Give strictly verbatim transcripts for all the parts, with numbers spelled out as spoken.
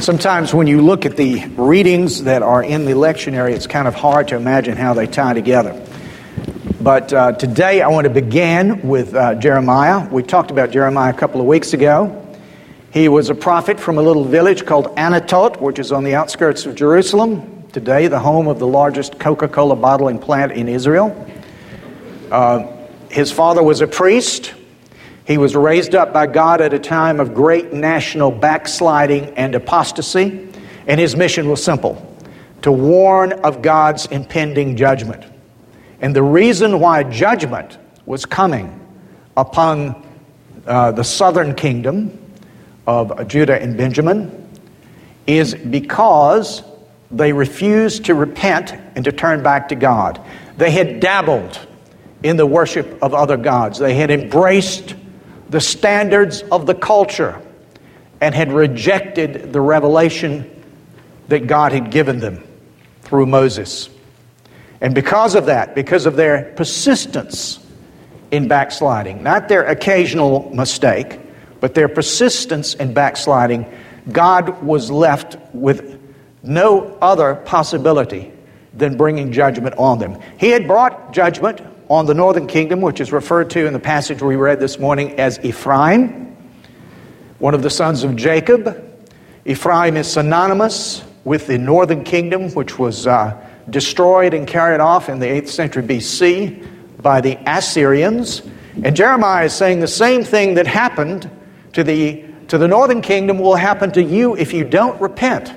Sometimes when you look at the readings that are in the lectionary, it's kind of hard to imagine how they tie together. But uh, today I want to begin with uh, Jeremiah. We talked about Jeremiah a couple of weeks ago. He was a prophet from a little village called Anatot, which is on the outskirts of Jerusalem. Today, the home of the largest Coca-Cola bottling plant in Israel. Uh, his father was a priest. He was raised up by God at a time of great national backsliding and apostasy, and his mission was simple: to warn of God's impending judgment. And the reason why judgment was coming upon uh, the southern kingdom of Judah and Benjamin is because they refused to repent and to turn back to God. They had dabbled in the worship of other gods. They had embraced the standards of the culture and had rejected the revelation that God had given them through Moses. And because of that, because of their persistence in backsliding, not their occasional mistake, but their persistence in backsliding, God was left with no other possibility than bringing judgment on them. He had brought judgment on the northern kingdom, which is referred to in the passage we read this morning as Ephraim, one of the sons of Jacob. Ephraim is synonymous with the northern kingdom, which was uh, destroyed and carried off in the eighth century B C by the Assyrians. And Jeremiah is saying the same thing that happened to the, to the northern kingdom will happen to you if you don't repent.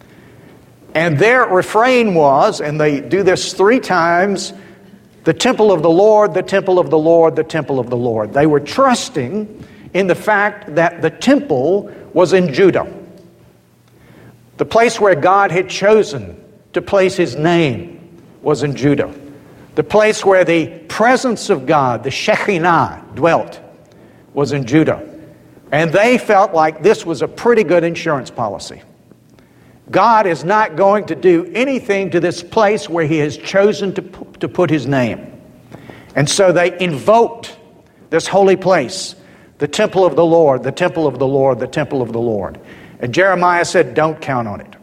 And their refrain was, and they do this three times, the temple of the Lord, the temple of the Lord, the temple of the Lord. They were trusting in the fact that the temple was in Judah. The place where God had chosen to place His name was in Judah. The place where the presence of God, the Shekinah, dwelt was in Judah. And they felt like this was a pretty good insurance policy. God is not going to do anything to this place where He has chosen to, to put His name. And so they invoked this holy place, the temple of the Lord, the temple of the Lord, the temple of the Lord. And Jeremiah said, don't count on it.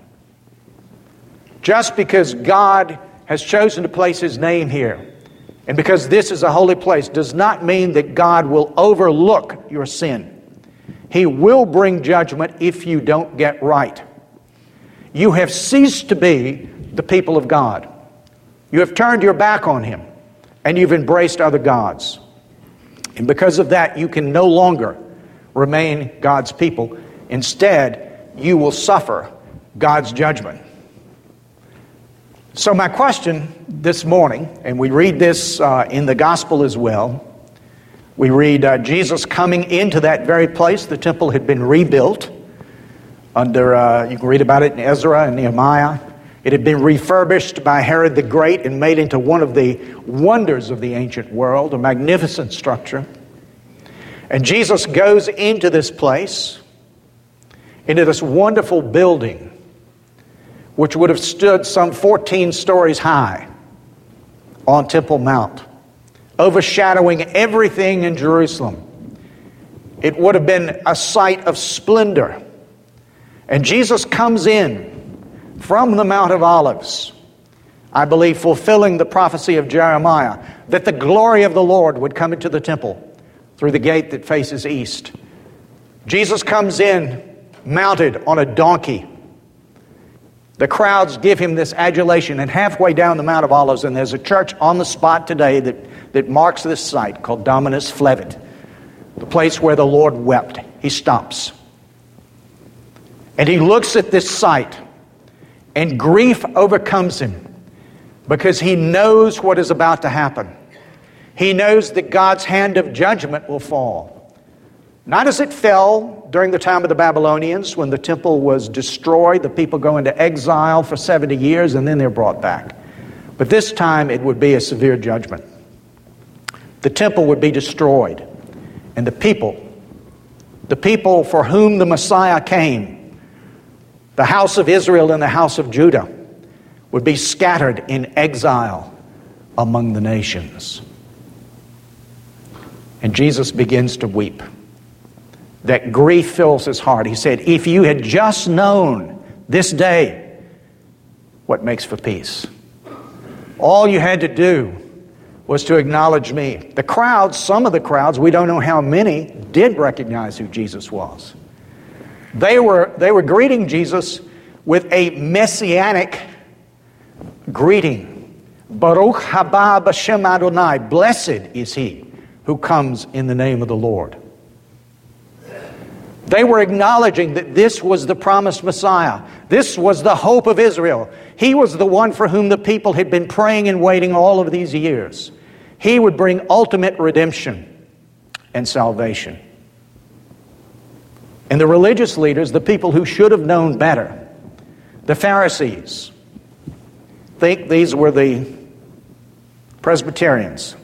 Just because God has chosen to place His name here, and because this is a holy place, does not mean that God will overlook your sin. He will bring judgment if you don't get right. You have ceased to be the people of God. You have turned your back on Him, and you've embraced other gods. And because of that, you can no longer remain God's people. Instead, you will suffer God's judgment. So my question this morning, and we read this uh, in the gospel as well, we read uh, Jesus coming into that very place. The temple had been rebuilt. Under, uh, you can read about it in Ezra and Nehemiah. It had been refurbished by Herod the Great and made into one of the wonders of the ancient world, a magnificent structure. And Jesus goes into this place, into this wonderful building, which would have stood some fourteen stories high on Temple Mount, overshadowing everything in Jerusalem. It would have been a sight of splendor. And Jesus comes in from the Mount of Olives, I believe fulfilling the prophecy of Jeremiah, that the glory of the Lord would come into the temple through the gate that faces east. Jesus comes in mounted on a donkey. The crowds give Him this adulation, and halfway down the Mount of Olives, and there's a church on the spot today that, that marks this site called Dominus Flevit, the place where the Lord wept. He stops. And He looks at this sight, and grief overcomes Him because He knows what is about to happen. He knows that God's hand of judgment will fall. Not as it fell during the time of the Babylonians when the temple was destroyed, the people go into exile for seventy years and then they're brought back. But this time it would be a severe judgment. The temple would be destroyed, and the people, the people for whom the Messiah came, the house of Israel and the house of Judah, would be scattered in exile among the nations. And Jesus begins to weep. that grief fills his heart. He said, if you had just known this day what makes for peace, all you had to do was to acknowledge me. The crowds, some of the crowds, we don't know how many, did recognize who Jesus was. They were, they were greeting Jesus with a messianic greeting. Baruch haba b'shem Adonai. Blessed is he who comes in the name of the Lord. They were acknowledging that this was the promised Messiah. This was the hope of Israel. He was the one for whom the people had been praying and waiting all of these years. He would bring ultimate redemption and salvation. And the religious leaders, the people who should have known better, the Pharisees, think these were the Presbyterians,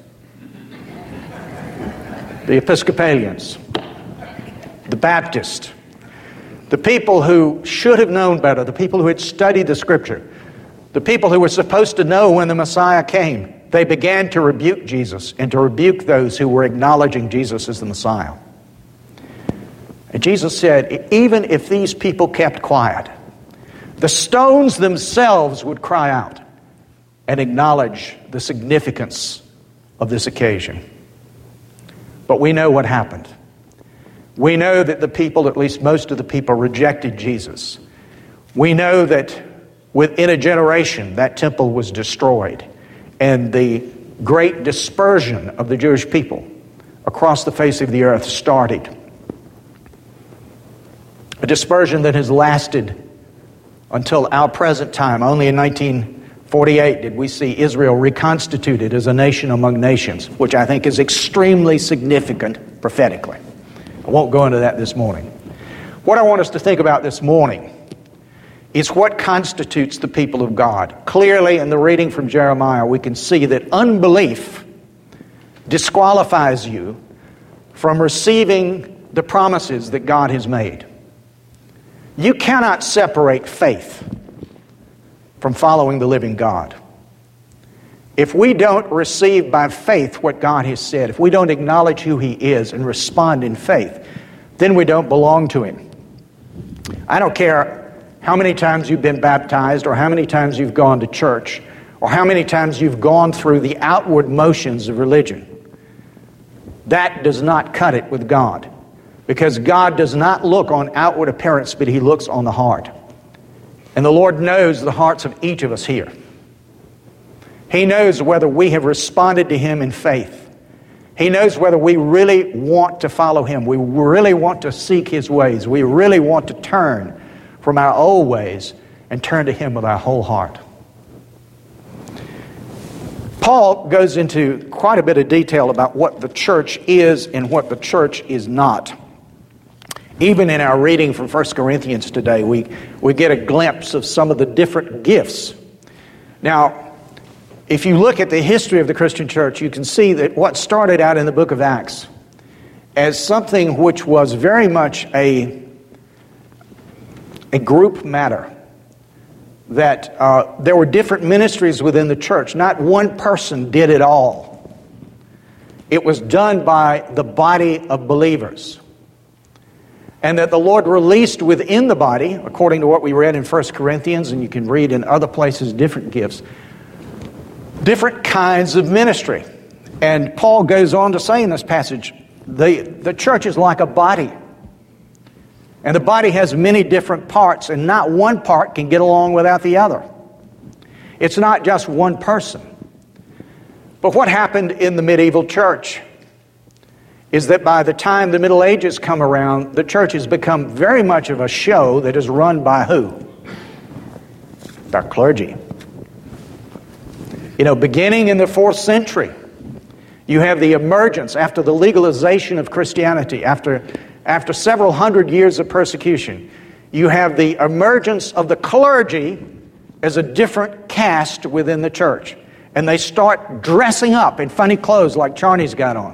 the Episcopalians, the Baptists, the people who should have known better, the people who had studied the Scripture, the people who were supposed to know when the Messiah came. They began to rebuke Jesus and to rebuke those who were acknowledging Jesus as the Messiah. And Jesus said, even if these people kept quiet, the stones themselves would cry out and acknowledge the significance of this occasion. But we know what happened. We know that the people, at least most of the people, rejected Jesus. We know that within a generation that temple was destroyed and the great dispersion of the Jewish people across the face of the earth started. A dispersion that has lasted until our present time. Only in nineteen forty-eight did we see Israel reconstituted as a nation among nations, which I think is extremely significant prophetically. I won't go into that this morning. What I want us to think about this morning is what constitutes the people of God. Clearly, in the reading from Jeremiah, we can see that unbelief disqualifies you from receiving the promises that God has made. You cannot separate faith from following the living God. If we don't receive by faith what God has said, if we don't acknowledge who He is and respond in faith, then we don't belong to Him. I don't care how many times you've been baptized or how many times you've gone to church or how many times you've gone through the outward motions of religion. That does not cut it with God, because God does not look on outward appearance, but He looks on the heart. And the Lord knows the hearts of each of us here. He knows whether we have responded to Him in faith. He knows whether we really want to follow Him. We really want to seek His ways. We really want to turn from our old ways and turn to Him with our whole heart. Paul goes into quite a bit of detail about what the church is and what the church is not. Even in our reading from First Corinthians today, we, we get a glimpse of some of the different gifts. Now, if you look at the history of the Christian church, you can see that what started out in the book of Acts as something which was very much a, a group matter, that uh, there were different ministries within the church. Not one person did it all. It was done by the body of believers. And that the Lord released within the body, according to what we read in First Corinthians, and you can read in other places different gifts, different kinds of ministry. And Paul goes on to say in this passage, the, the church is like a body. And the body has many different parts, and not one part can get along without the other. It's not just one person. But what happened in the medieval church is that by the time the Middle Ages come around, the church has become very much of a show that is run by who? Our clergy. You know, beginning in the fourth century, you have the emergence after the legalization of Christianity, after, after several hundred years of persecution, you have the emergence of the clergy as a different caste within the church. And they start dressing up in funny clothes like Charney's got on.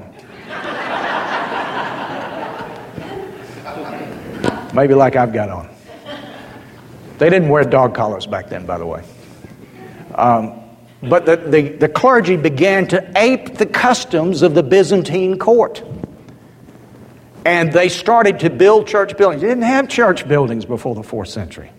Maybe like I've got on. They didn't wear dog collars back then, by the way. Um, but the, the, the clergy began to ape the customs of the Byzantine court. And they started to build church buildings. They didn't have church buildings before the fourth century.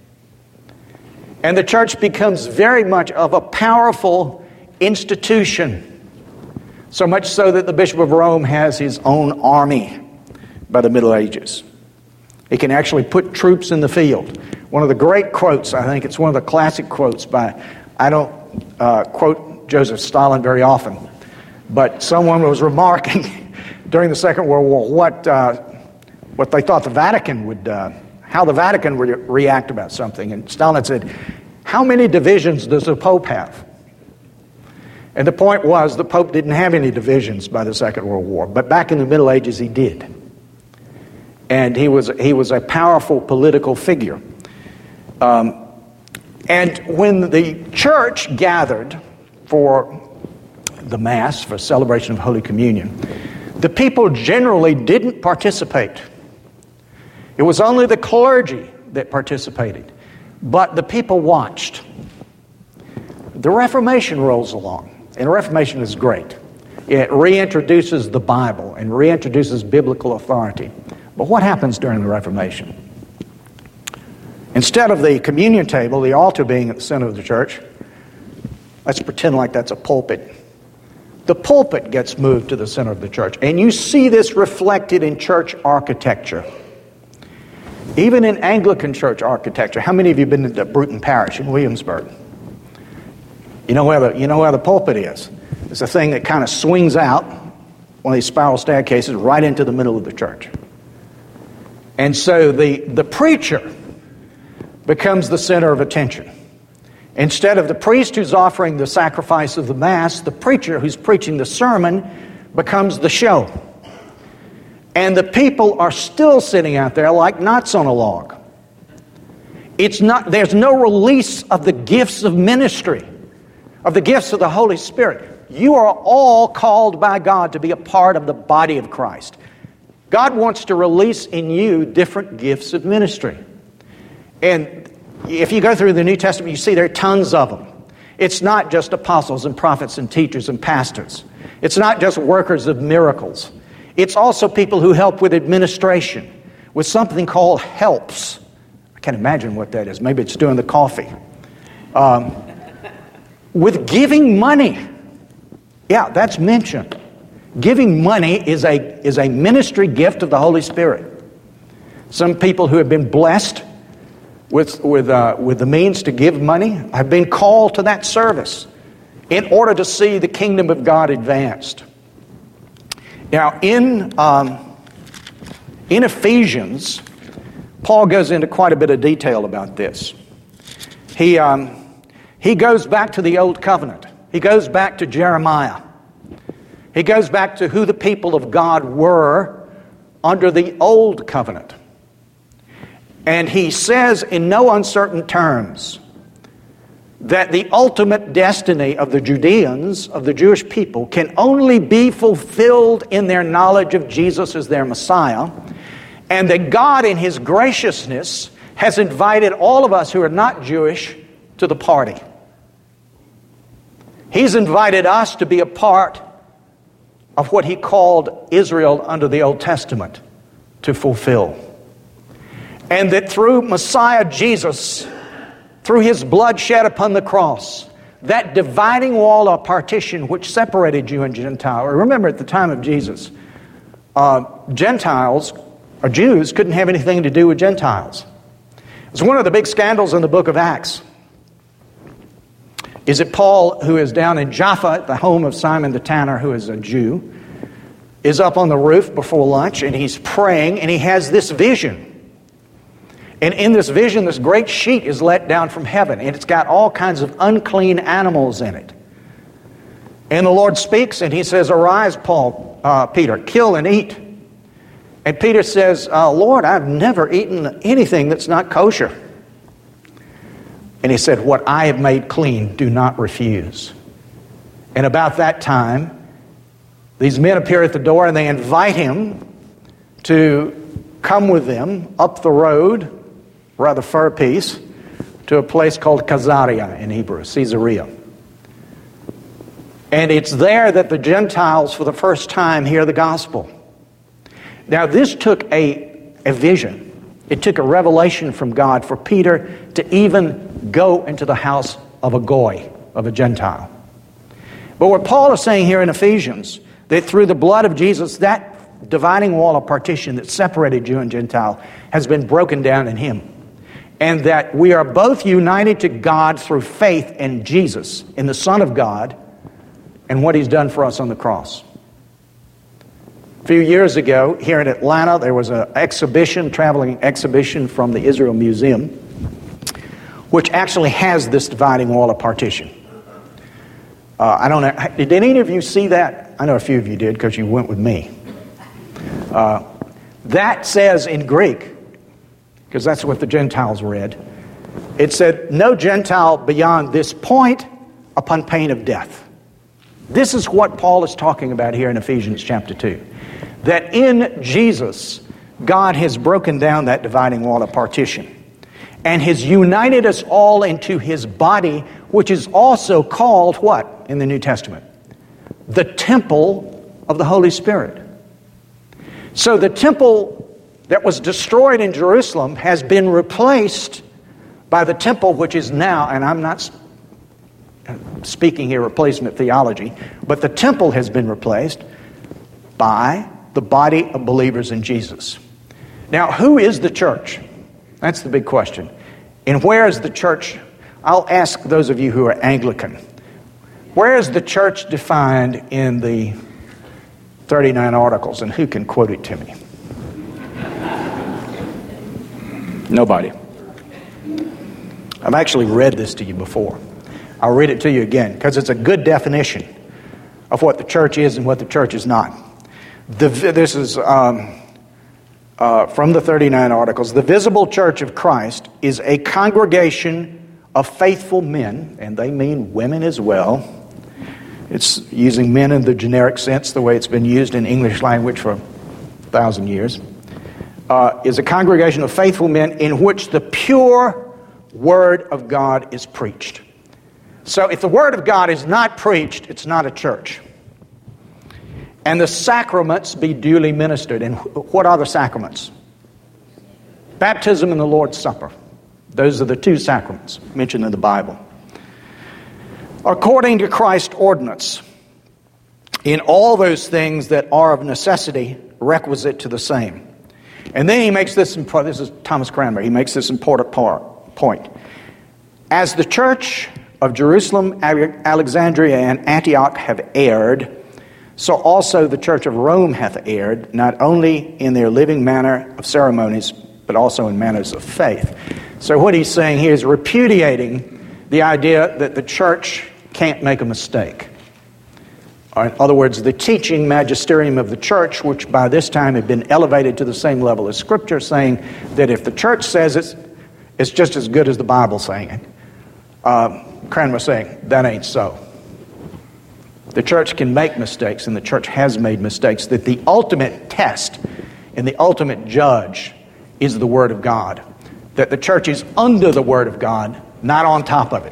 And the church becomes very much of a powerful institution. So much so that the Bishop of Rome has his own army by the Middle Ages. He can actually put troops in the field. One of the great quotes, I think it's one of the classic quotes by, I don't uh, quote Joseph Stalin very often, but someone was remarking during the Second World War what uh, what they thought the Vatican would, uh, how the Vatican would react about something. And Stalin said, how many divisions does the Pope have? And the point was the Pope didn't have any divisions by the Second World War, but back in the Middle Ages he did. And he was, he was a powerful political figure. Um, and when the church gathered for the Mass, for celebration of Holy Communion, the people generally didn't participate. It was only the clergy that participated, but the people watched. The Reformation rolls along, and the Reformation is great. It reintroduces the Bible and reintroduces biblical authority. But what happens during the Reformation? Instead of the communion table, the altar being at the center of the church, let's pretend like that's a pulpit. The pulpit gets moved to the center of the church. And you see this reflected in church architecture. Even in Anglican church architecture. How many of you have been to Bruton Parish in Williamsburg? You know where the, you know where the pulpit is? It's a thing that kind of swings out, one of these spiral staircases, right into the middle of the church. And so the, the preacher becomes the center of attention. Instead of the priest who's offering the sacrifice of the Mass, the preacher who's preaching the sermon becomes the show. And the people are still sitting out there like knots on a log. It's not, there's no release of the gifts of ministry, of the gifts of the Holy Spirit. You are all called by God to be a part of the body of Christ. God wants to release in you different gifts of ministry. And if you go through the New Testament, you see there are tons of them. It's not just apostles and prophets and teachers and pastors. It's not just workers of miracles. It's also people who help with administration, with something called helps. I can't imagine what that is. Maybe it's doing the coffee. Um, with giving money. Yeah, that's mentioned. Giving money is a, is a ministry gift of the Holy Spirit. Some people who have been blessed with, with, uh, with the means to give money have been called to that service in order to see the kingdom of God advanced. Now, in, um, in Ephesians, Paul goes into quite a bit of detail about this. He, um, he goes back to the Old Covenant. He goes back to Jeremiah. He goes back to who the people of God were under the Old Covenant. And he says in no uncertain terms that the ultimate destiny of the Judeans, of the Jewish people, can only be fulfilled in their knowledge of Jesus as their Messiah, and that God in His graciousness has invited all of us who are not Jewish to the party. He's invited us to be a part of what He called Israel under the Old Testament to fulfill. And that through Messiah Jesus, through His blood shed upon the cross, that dividing wall or partition which separated Jew and Gentile. Remember, at the time of Jesus, uh, Gentiles or Jews couldn't have anything to do with Gentiles. It's one of the big scandals in the book of Acts. Is it Paul, who is down in Jaffa at the home of Simon the Tanner, who is a Jew, is up on the roof before lunch, and he's praying, and he has this vision. And in this vision, this great sheet is let down from heaven, and it's got all kinds of unclean animals in it. And the Lord speaks, and He says, "Arise, Paul, uh, Peter, kill and eat." And Peter says, uh, "Lord, I've never eaten anything that's not kosher." And He said, "What I have made clean, do not refuse." And about that time, these men appear at the door, and they invite him to come with them up the road, rather far piece, to a place called Caesarea in Hebrew, Caesarea. And it's there that the Gentiles for the first time hear the gospel. Now, this took a, a vision. It took a revelation from God for Peter to even go into the house of a goy, of a Gentile. But what Paul is saying here in Ephesians, that through the blood of Jesus, that dividing wall of partition that separated Jew and Gentile has been broken down in Him. And that we are both united to God through faith in Jesus, in the Son of God, and what He's done for us on the cross. A few years ago, here in Atlanta, there was an exhibition, traveling exhibition from the Israel Museum, which actually has this dividing wall of partition. Uh, I don't know, did any of you see that? I know a few of you did because you went with me. Uh, that says in Greek, because that's what the Gentiles read, it said, "No Gentile beyond this point upon pain of death." This is what Paul is talking about here in Ephesians chapter two. That in Jesus, God has broken down that dividing wall of partition and has united us all into His body, which is also called what in the New Testament? The temple of the Holy Spirit. So the temple that was destroyed in Jerusalem has been replaced by the temple which is now, and I'm not speaking here replacement theology, but the temple has been replaced by the body of believers in Jesus. Now, who is the church? That's the big question. And where is the church? I'll ask those of you who are Anglican. Where is the church defined in the thirty-nine Articles, and who can quote it to me? Nobody. I've actually read this to you before. I'll read it to you again because it's a good definition of what the church is and what the church is not. The, this is um, uh, from the thirty-nine Articles. The visible church of Christ is a congregation of faithful men, and they mean women as well. It's using men in the generic sense, the way it's been used in English language for a thousand years. Uh, is a congregation of faithful men in which the pure Word of God is preached. So if the Word of God is not preached, it's not a church. And the sacraments be duly ministered. And what are the sacraments? Baptism and the Lord's Supper. Those are the two sacraments mentioned in the Bible. According to Christ's ordinance, in all those things that are of necessity requisite to the same. And then he makes this, this is Thomas Cranmer, he makes this important point. As the church of Jerusalem, Alexandria, and Antioch have erred, so also the church of Rome hath erred, not only in their living manner of ceremonies, but also in manners of faith. So what he's saying here is repudiating the idea that the church can't make a mistake. Or in other words, the teaching magisterium of the church, which by this time had been elevated to the same level as Scripture, saying that if the church says it, it's just as good as the Bible saying it. Uh, Cranmer saying, that ain't so. The church can make mistakes, and the church has made mistakes, that the ultimate test and the ultimate judge is the Word of God. That the church is under the Word of God, not on top of it.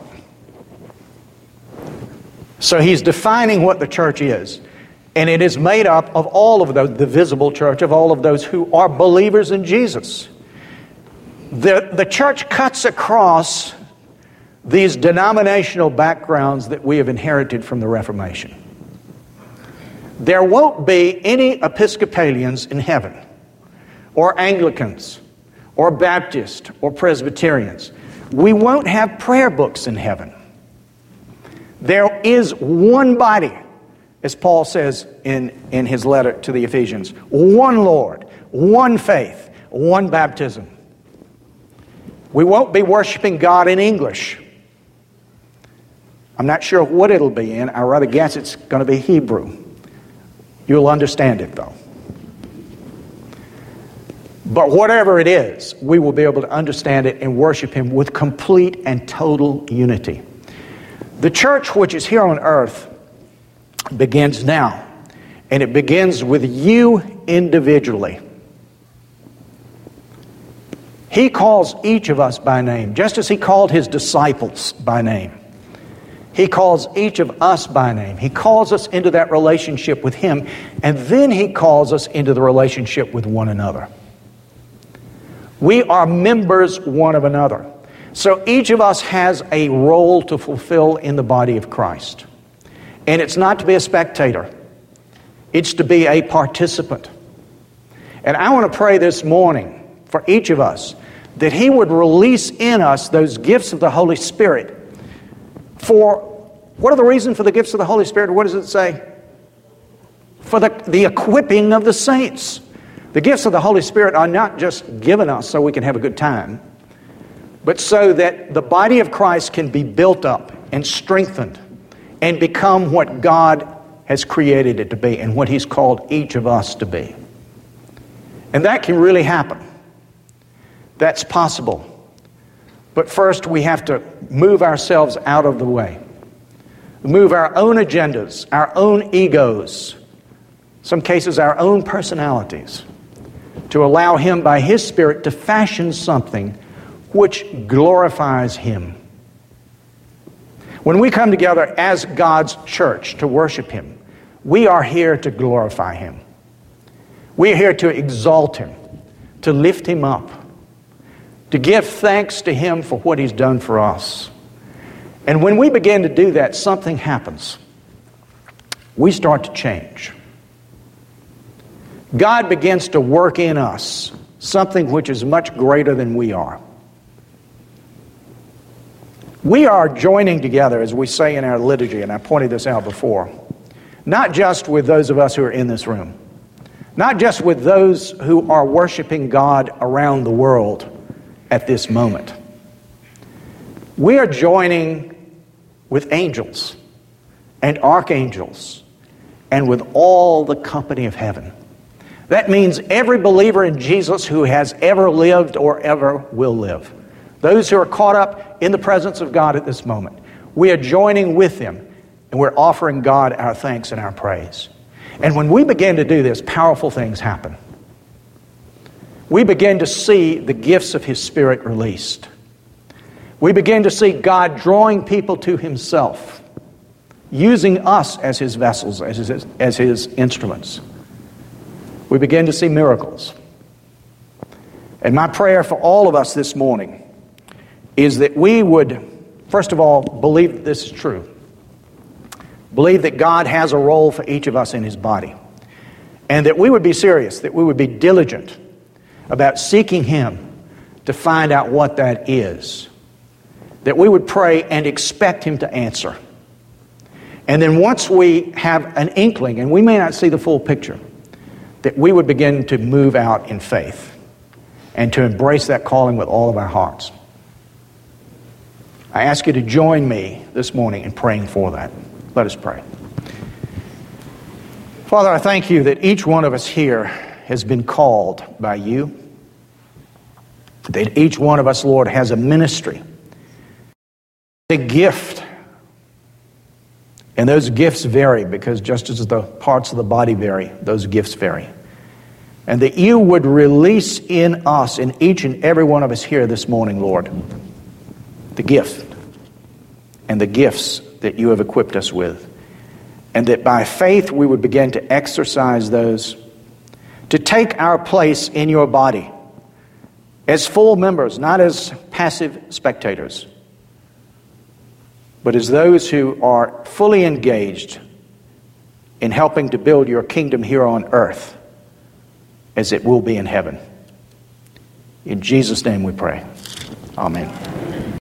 So he's defining what the church is. And it is made up of all of those, the visible church, of all of those who are believers in Jesus. The, the church cuts across these denominational backgrounds that we have inherited from the Reformation. There won't be any Episcopalians in heaven, or Anglicans, or Baptists, or Presbyterians. We won't have prayer books in heaven. There is one body, as Paul says in, in his letter to the Ephesians, one Lord, one faith, one baptism. We won't be worshiping God in English. I'm not sure what it'll be in. I rather guess it's going to be Hebrew. You'll understand it, though. But whatever it is, we will be able to understand it and worship Him with complete and total unity. The church which is here on earth begins now, and it begins with you individually. He calls each of us by name, just as He called His disciples by name. He calls each of us by name. He calls us into that relationship with Him, and then He calls us into the relationship with one another. We are members one of another. So each of us has a role to fulfill in the body of Christ. And it's not to be a spectator. It's to be a participant. And I want to pray this morning for each of us that He would release in us those gifts of the Holy Spirit. For, what are the reasons for the gifts of the Holy Spirit? What does it say? For the, the equipping of the saints. The gifts of the Holy Spirit are not just given us so we can have a good time, but so that the body of Christ can be built up and strengthened and become what God has created it to be and what He's called each of us to be. And that can really happen. That's possible. But first we have to move ourselves out of the way. Move our own agendas, our own egos, some cases our own personalities, to allow Him by His Spirit to fashion something which glorifies Him. When we come together as God's church to worship Him, we are here to glorify Him. We are here to exalt Him, to lift Him up, to give thanks to Him for what He's done for us. And when we begin to do that, something happens. We start to change. God begins to work in us something which is much greater than we are. We are joining together, as we say in our liturgy, and I pointed this out before, not just with those of us who are in this room, not just with those who are worshiping God around the world at this moment. We are joining with angels and archangels and with all the company of heaven. That means every believer in Jesus who has ever lived or ever will live. Those who are caught up in the presence of God at this moment. We are joining with them, and we're offering God our thanks and our praise. And when we begin to do this, powerful things happen. We begin to see the gifts of His Spirit released. We begin to see God drawing people to Himself, using us as His vessels, as His, as His instruments. We begin to see miracles. And my prayer for all of us this morning is that we would, first of all, believe that this is true. Believe that God has a role for each of us in His body. And that we would be serious, that we would be diligent about seeking Him to find out what that is. That we would pray and expect Him to answer. And then once we have an inkling, and we may not see the full picture, that we would begin to move out in faith and to embrace that calling with all of our hearts. I ask you to join me this morning in praying for that. Let us pray. Father, I thank You that each one of us here has been called by You. That each one of us, Lord, has a ministry, a gift. And those gifts vary because just as the parts of the body vary, those gifts vary. And that You would release in us, in each and every one of us here this morning, Lord, the gift and the gifts that You have equipped us with. And that by faith we would begin to exercise those, to take our place in Your body as full members, not as passive spectators, but as those who are fully engaged in helping to build Your kingdom here on earth as it will be in heaven. In Jesus' name we pray. Amen.